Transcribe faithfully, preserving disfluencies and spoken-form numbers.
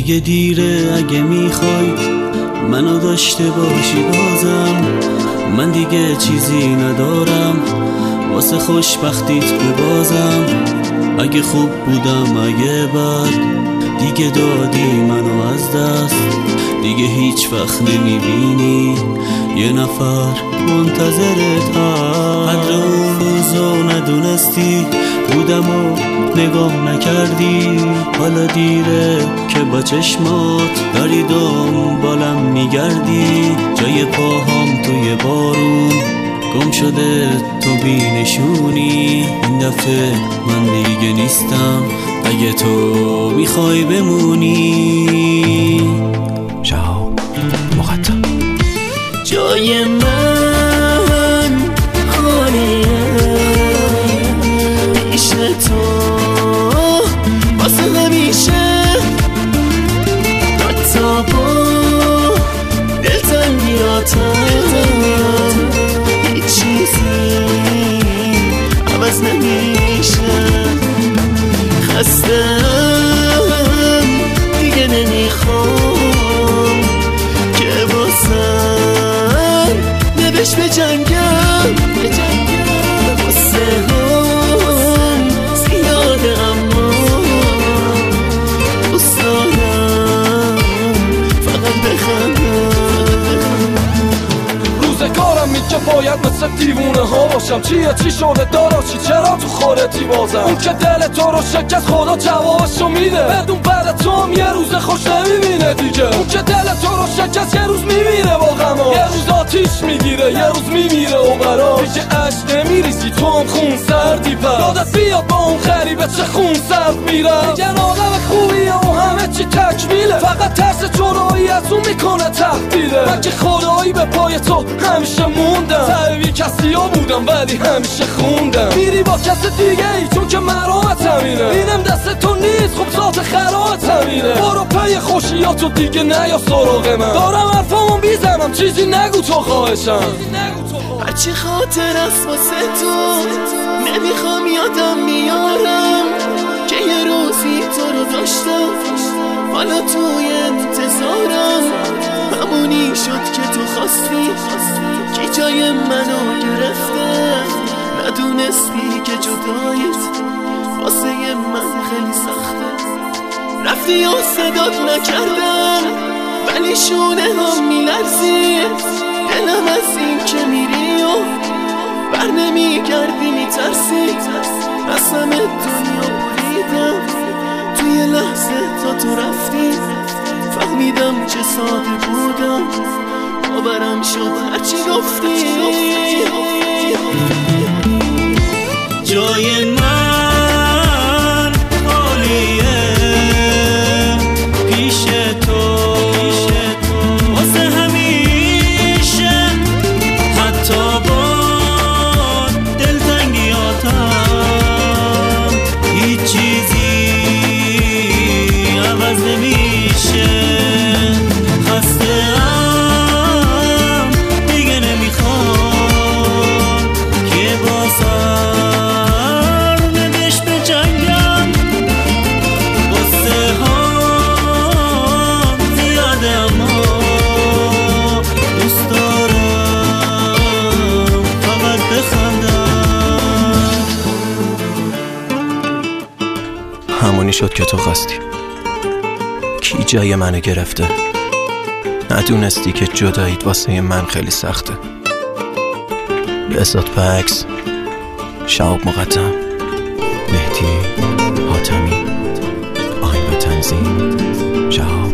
دیگه دیره اگه میخوای منو داشته باشی بازم. من دیگه چیزی ندارم واسه خوشبختیت ببازم. اگه خوب بودم اگه بد دیگه دادی منو از دست. دیگه هیچ وقت نمیبینی یه نفر منتظرت هست. قدر اون روزو ندونستی بودم و نگاه نکردی. حالا دیره که با چشمات داری دنبالم میگردی. جای پاهام توی بارون گم شده تو بینشونی. این دفعه من دیگه نیستم اگه تو میخوای بمونی. شهاب مقدم. جای من خالیه پیش تو واسه همیشه. حتی با دلتنگیاتم هیچ چیزی عوض نمیشه. خستم دیگه نمیخوام که واسم نبش به جنگم. واسه هم زیاده اما دوست دارم فقط بخندم. روزگارم میگه باید مثل دیوونه ها باشم. چیه چی شده دارا چی چرا تو خودتی بازم. اون که دل تو رو شکست خدا جوابشو میده. بدون بعد تو هم یه روز خوش نمیبینه دیگه. اون که دل تو رو شکست یه روز میمیره با غما. یه روز آتیش میگیره یه روز میمیره و برا. دیگه عشق نمیریزی تو هم خون سردی پر. یادت بیاد با اون غریبه چه خون سرد میره. دیگه آدم خوبیه و همه چی تکمیله. فقط ترس جدایی از اون میکنه تهدیده. من که خدایی به پای تو همیشه موندم. سعی کسی ها بودم ولی همیشه خوندم. میری با کس دیگه ای چون که مرامت همینه. اینم دست تو نیست خب ذات خرامت همینه. برو پی خوشیاتو دیگه نیا سراغ من. دارم حرفامو میزنم چیزی نگو تو خواهشم. هرچی خاطر است واسه تو نمیخوام یادم میارم که یه روزی تو رو داشتم. حالا توی انتظارم همونی شد که تو خواستی. که جای منو گرفته ندونستی که جدایت واسه من خیلی سخته. رفتی و صدات نکردم ولی شونه هم میلرزی. دلم از این که میری و بر نمیگردی میترسی. از همه دنیا بریدم توی لحظه تا تو رفتی. فهمیدم چه ساده بودم باورم شد هرچی گفتی. جای من خالیه پیش تو واسه همیشه. حتی با دلتنگیاتم هیچ چیزی عوض نمیشه. خسته‌ام دیگه نمیخوام که بازم نبش به جنگم. واسه هم زیاده اما دوست دارم فقط بخندم. همونی شد که تو خواستی. کی جای منو گرفته ندونستی که جداییت واسه من خیلی سخته. بساط پکس، شهاب مقدم، مهدی حاتمی، آهنگ و تنظیم شهاب.